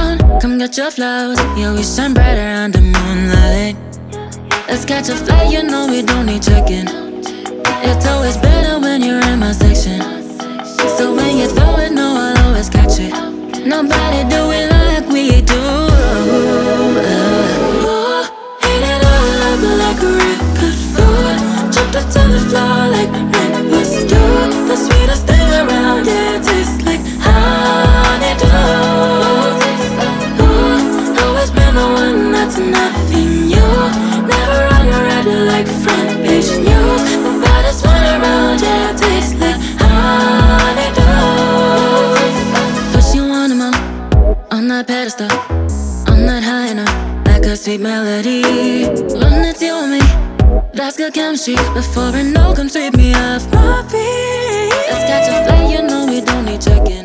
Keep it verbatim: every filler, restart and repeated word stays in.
moon, come get your flowers. Yeah, we shine brighter under moonlight. Let's catch a flight, you know we don't need checking. It's always better when you're in my section. So when you throw it, no, I'll always catch it. Nobody do it like we do. uh, Eat it all up like a real good food. Drop it to the floor like rent was due. The sweetest thing around, yeah, it tastes like honeydew. Ooh, always been the one that's nothing new. Never on your head like front page news. The baddest one around, yeah, it tastes like honeydew. Put you on him up, on that pedestal, on that high note, like a sweet melody. When it's you and me, that's good chemistry. Before I know, come sweep me off my feet. Let's catch a flight, you know we don't need checking.